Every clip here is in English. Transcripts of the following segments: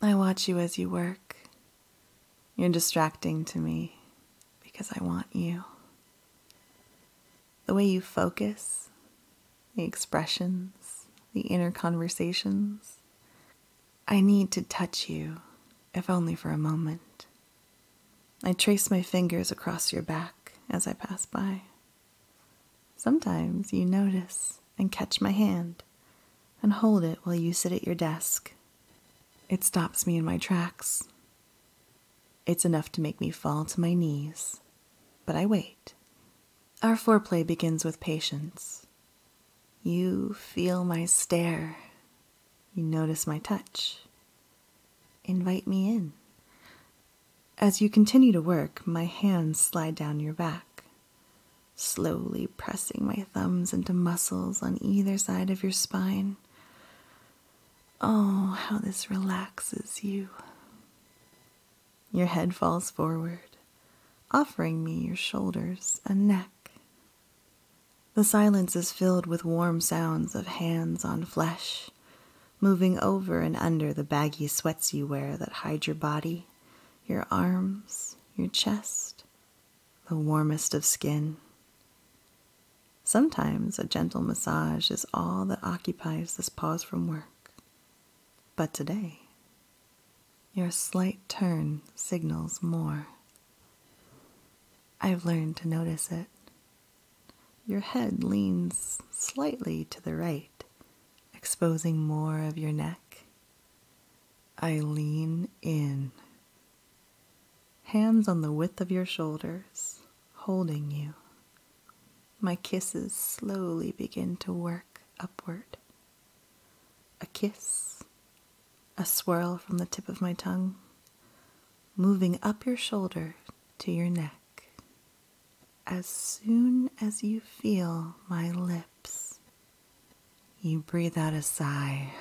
I watch you as you work. You're distracting to me because I want you. The way you focus, the expressions, the inner conversations. I need to touch you, if only for a moment. I trace my fingers across your back as I pass by. Sometimes you notice and catch my hand and hold it while you sit at your desk. It stops me in my tracks. It's enough to make me fall to my knees, but I wait. Our foreplay begins with patience. You feel my stare. You notice my touch. Invite me in. As you continue to work, my hands slide down your back, slowly pressing my thumbs into muscles on either side of your spine. Oh, how this relaxes you. Your head falls forward, offering me your shoulders and neck. The silence is filled with warm sounds of hands on flesh, moving over and under the baggy sweats you wear that hide your body, your arms, your chest, the warmest of skin. Sometimes a gentle massage is all that occupies this pause from work. But today, your slight turn signals more. I've learned to notice it. Your head leans slightly to the right, exposing more of your neck. I lean in, hands on the width of your shoulders, holding you. My kisses slowly begin to work upward. A kiss, a swirl from the tip of my tongue, moving up your shoulder to your neck. As soon as you feel my lips, you breathe out a sigh.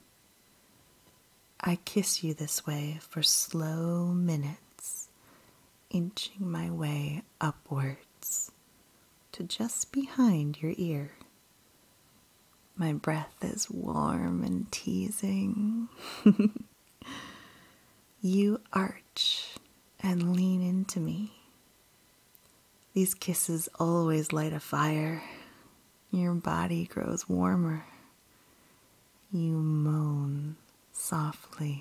I kiss you this way for slow minutes, inching my way upwards to just behind your ear. My breath is warm and teasing. You arch and lean into me. These kisses always light a fire. Your body grows warmer. You moan softly.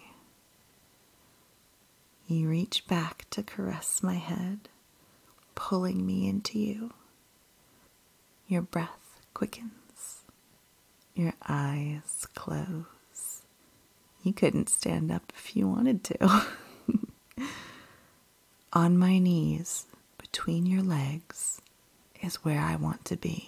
You reach back to caress my head, pulling me into you. Your breath quickens. Your eyes close. You couldn't stand up if you wanted to. On my knees, between your legs, is where I want to be.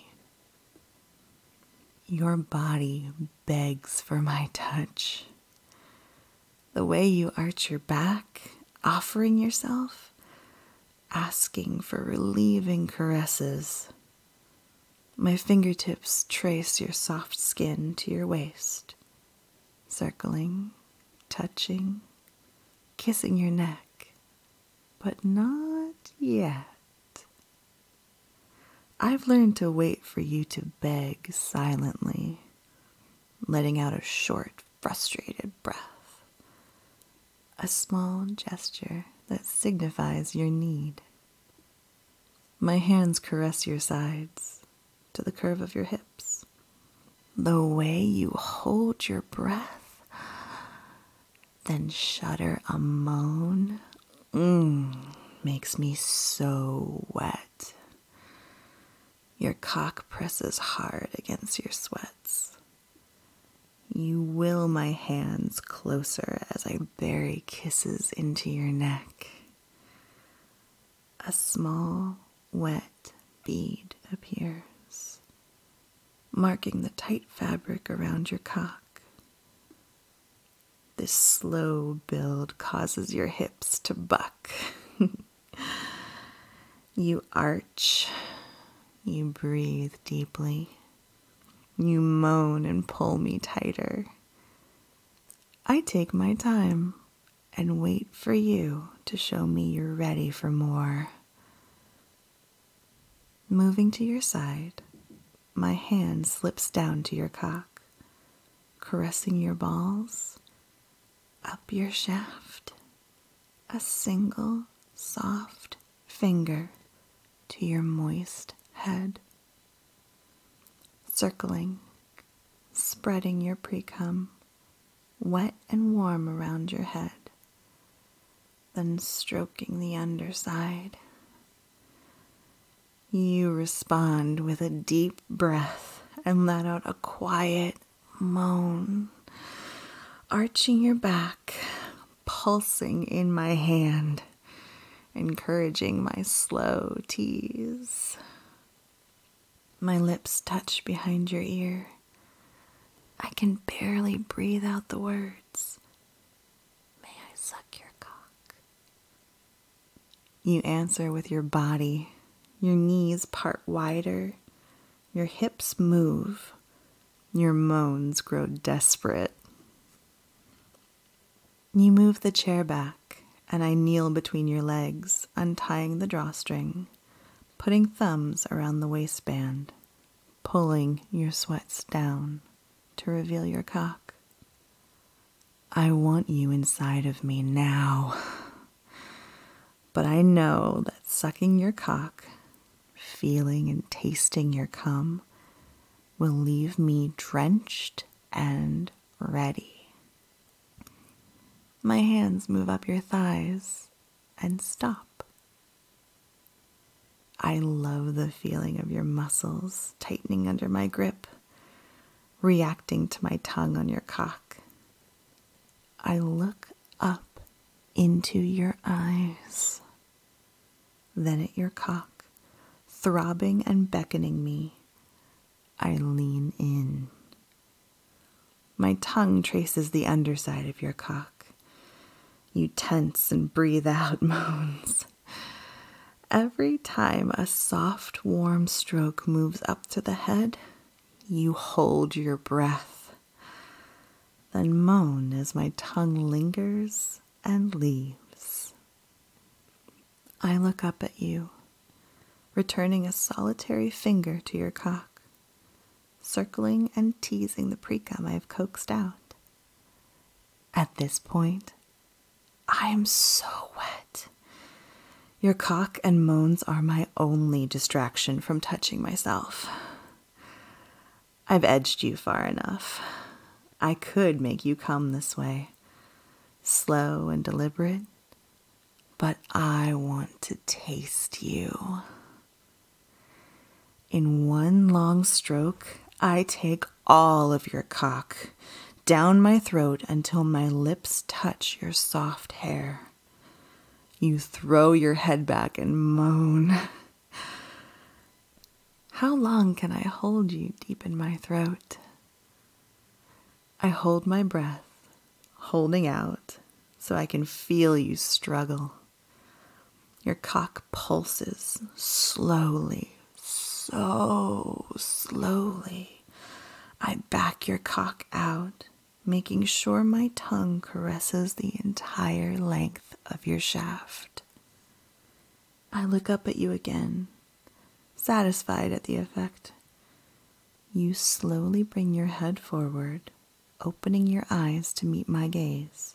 Your body begs for my touch. The way you arch your back, offering yourself, asking for relieving caresses. My fingertips trace your soft skin to your waist, circling, touching, kissing your neck, but not yet. I've learned to wait for you to beg silently, letting out a short, frustrated breath, a small gesture that signifies your need. My hands caress your sides to the curve of your hips. The way you hold your breath, then shudder a moan, makes me so wet. Your cock presses hard against your sweats. You will my hands closer as I bury kisses into your neck. A small, wet bead appears, marking the tight fabric around your cock. This slow build causes your hips to buck. You arch. You breathe deeply. You moan and pull me tighter. I take my time and wait for you to show me you're ready for more. Moving to your side, my hand slips down to your cock, caressing your balls up up your shaft, a single soft finger to your moist head, circling, spreading your pre-cum wet and warm around your head, then stroking the underside. You respond with a deep breath and let out a quiet moan, arching your back, pulsing in my hand, encouraging my slow tease. My lips touch behind your ear. I can barely breathe out the words. May I suck your cock? You answer with your body. Your knees part wider. Your hips move. Your moans grow desperate. You move the chair back, and I kneel between your legs, untying the drawstring, putting thumbs around the waistband, pulling your sweats down to reveal your cock. I want you inside of me now, but I know that sucking your cock, feeling and tasting your cum, will leave me drenched and ready. My hands move up your thighs and stop. I love the feeling of your muscles tightening under my grip, reacting to my tongue on your cock. I look up into your eyes, then at your cock, throbbing and beckoning me. I lean in. My tongue traces the underside of your cock. You tense and breathe out moans. Every time a soft, warm stroke moves up to the head, you hold your breath, then moan as my tongue lingers and leaves. I look up at you, returning a solitary finger to your cock, circling and teasing the pre-cum I've coaxed out. At this point, I am so wet. Your cock and moans are my only distraction from touching myself. I've edged you far enough. I could make you come this way, slow and deliberate, but I want to taste you. In one long stroke, I take all of your cock down my throat until my lips touch your soft hair. You throw your head back and moan. How long can I hold you deep in my throat? I hold my breath, holding out, so I can feel you struggle. Your cock pulses slowly, so slowly. I back your cock out, making sure my tongue caresses the entire length of your shaft. I look up at you again, satisfied at the effect. You slowly bring your head forward, opening your eyes to meet my gaze.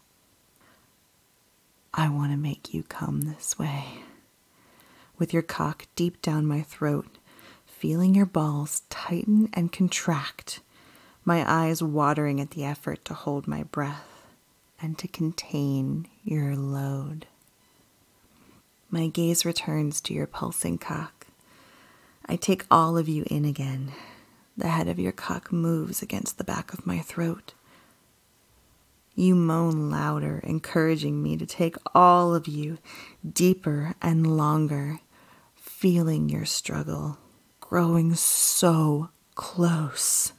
I want to make you come this way. With your cock deep down my throat, feeling your balls tighten and contract, my eyes watering at the effort to hold my breath and to contain your load. My gaze returns to your pulsing cock. I take all of you in again. The head of your cock moves against the back of my throat. You moan louder, encouraging me to take all of you deeper and longer, feeling your struggle, growing so close.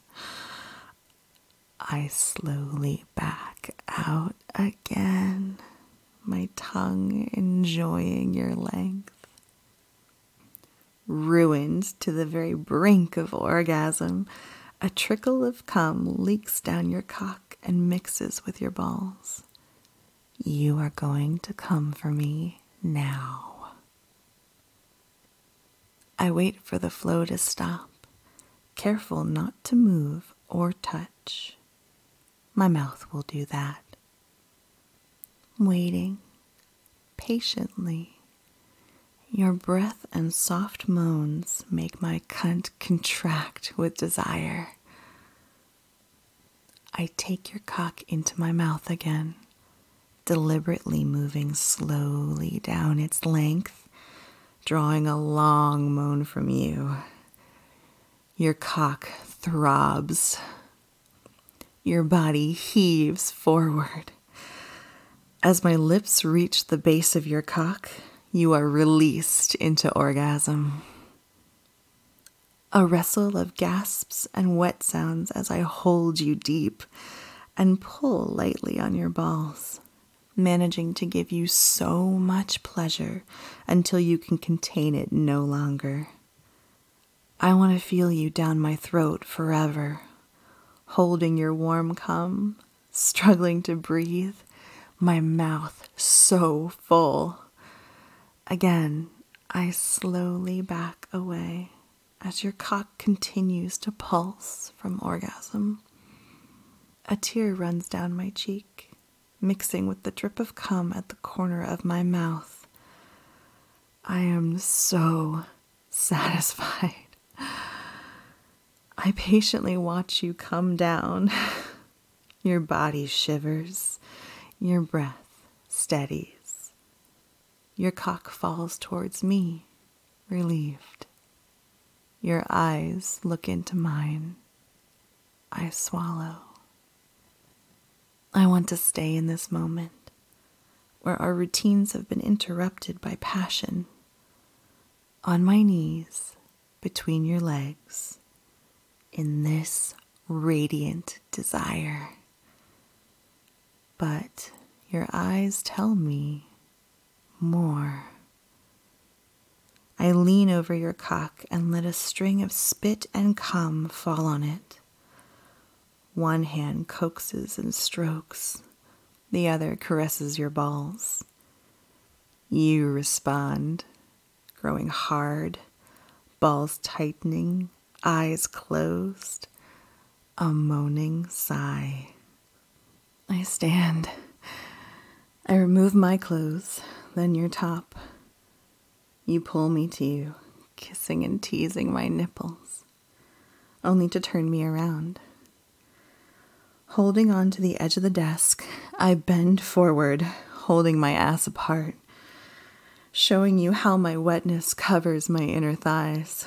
I slowly back out again, my tongue enjoying your length. Ruined to the very brink of orgasm, a trickle of cum leaks down your cock and mixes with your balls. You are going to come for me now. I wait for the flow to stop, careful not to move or touch. My mouth will do that. waiting patiently. Your breath and soft moans make my cunt contract with desire. I take your cock into my mouth again, deliberately moving slowly down its length, drawing a long moan from you. Your cock throbs. Your body heaves forward. As my lips reach the base of your cock, you are released into orgasm. A wrestle of gasps and wet sounds as I hold you deep and pull lightly on your balls, managing to give you so much pleasure until you can contain it no longer. I want to feel you down my throat forever, holding your warm cum, struggling to breathe, my mouth so full. Again, I slowly back away as your cock continues to pulse from orgasm. A tear runs down my cheek, mixing with the drip of cum at the corner of my mouth. I am so satisfied. I patiently watch you come down. Your body shivers. Your breath steadies. Your cock falls towards me, relieved. Your eyes look into mine. I swallow. I want to stay in this moment, where our routines have been interrupted by passion. On my knees, between your legs, in this radiant desire. But your eyes tell me more. I lean over your cock and let a string of spit and cum fall on it. One hand coaxes and strokes, the other caresses your balls. You respond, growing hard, balls tightening, eyes closed, a moaning sigh. I stand. I remove my clothes, then your top. You pull me to you, kissing and teasing my nipples, only to turn me around. Holding on to the edge of the desk, I bend forward, holding my ass apart, showing you how my wetness covers my inner thighs.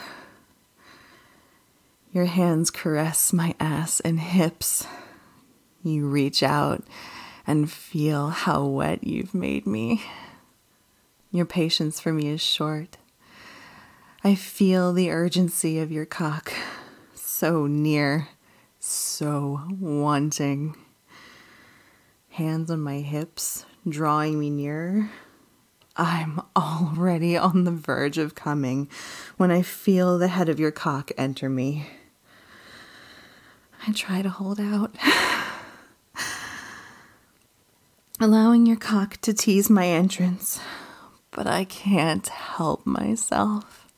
Your hands caress my ass and hips. You reach out and feel how wet you've made me. Your patience for me is short. I feel the urgency of your cock, so near, so wanting. Hands on my hips, drawing me nearer. I'm already on the verge of coming when I feel the head of your cock enter me. I try to hold out, allowing your cock to tease my entrance, but I can't help myself.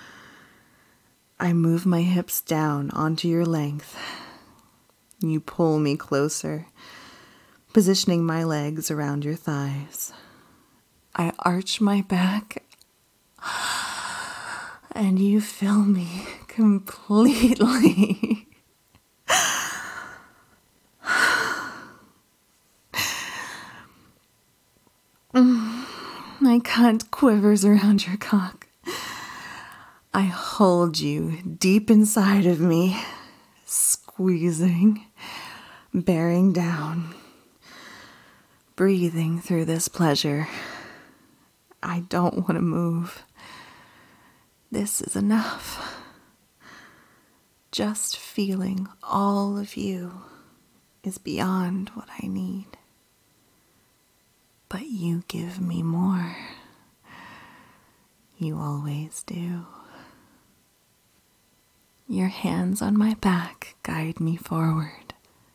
I move my hips down onto your length. You pull me closer, positioning my legs around your thighs. I arch my back, and you fill me completely. My cunt quivers around your cock. I hold you deep inside of me, squeezing, bearing down, breathing through this pleasure. I don't want to move. This is enough. Just feeling all of you is beyond what I need. But you give me more. You always do. Your hands on my back guide me forward.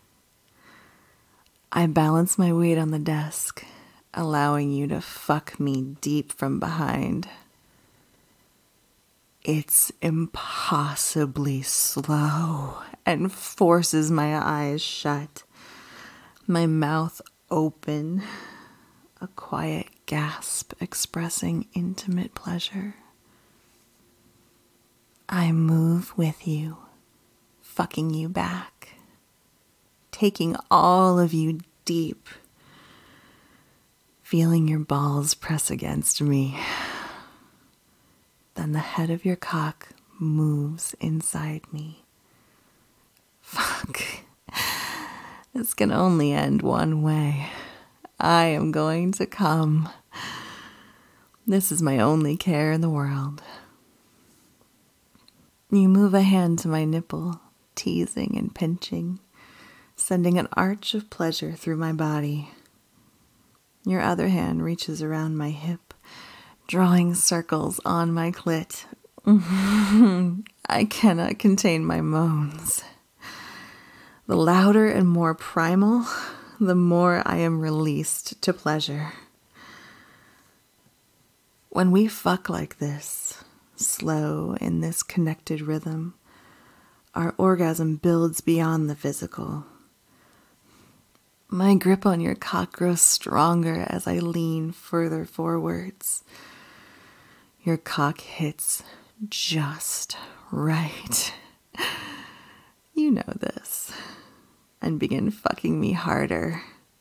I balance my weight on the desk, allowing you to fuck me deep from behind. It's impossibly slow and forces my eyes shut, my mouth open, a quiet gasp expressing intimate pleasure. I move with you, fucking you back, taking all of you deep, feeling your balls press against me. Then the head of your cock moves inside me. Fuck. This can only end one way. I am going to come. This is my only care in the world. You move a hand to my nipple, teasing and pinching, sending an arch of pleasure through my body. Your other hand reaches around my hip, drawing circles on my clit. I cannot contain my moans. The louder and more primal, the more I am released to pleasure. When we fuck like this, slow in this connected rhythm, our orgasm builds beyond the physical. My grip on your cock grows stronger as I lean further forwards. Your cock hits just right. You know this. And begin fucking me harder.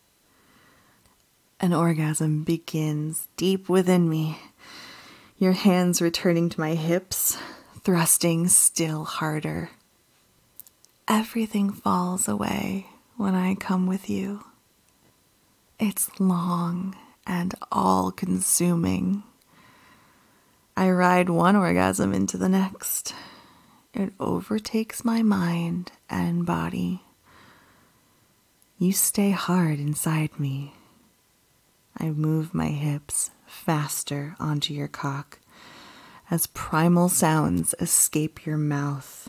An orgasm begins deep within me. Your hands returning to my hips, thrusting still harder. Everything falls away when I come with you. It's long and all-consuming. I ride one orgasm into the next. It overtakes my mind and body. You stay hard inside me. I move my hips faster onto your cock as primal sounds escape your mouth.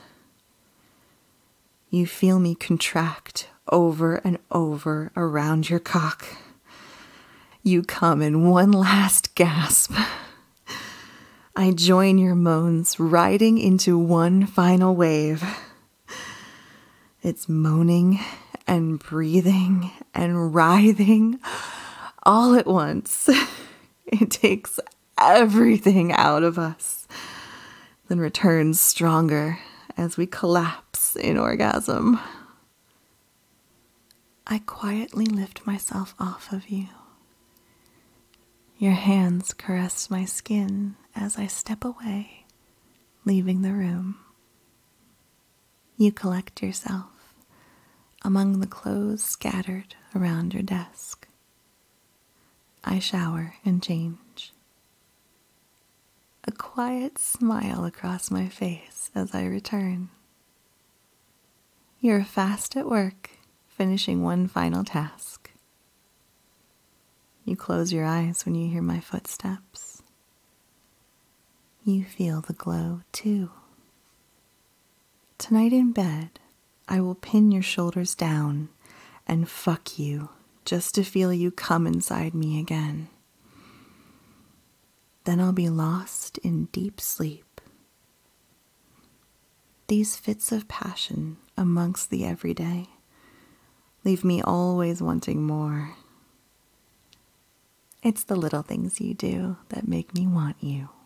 You feel me contract over and over around your cock. You come in one last gasp. I join your moans, riding into one final wave. It's moaning and breathing and writhing all at once. It takes everything out of us, then returns stronger as we collapse in orgasm. I quietly lift myself off of you. Your hands caress my skin as I step away, leaving the room. You collect yourself among the clothes scattered around your desk. I shower and change. A quiet smile across my face as I return. You're fast at work, finishing one final task. You close your eyes when you hear my footsteps. You feel the glow, too. Tonight in bed, I will pin your shoulders down and fuck you just to feel you come inside me again. Then I'll be lost in deep sleep. These fits of passion amongst the everyday leave me always wanting more. It's the little things you do that make me want you.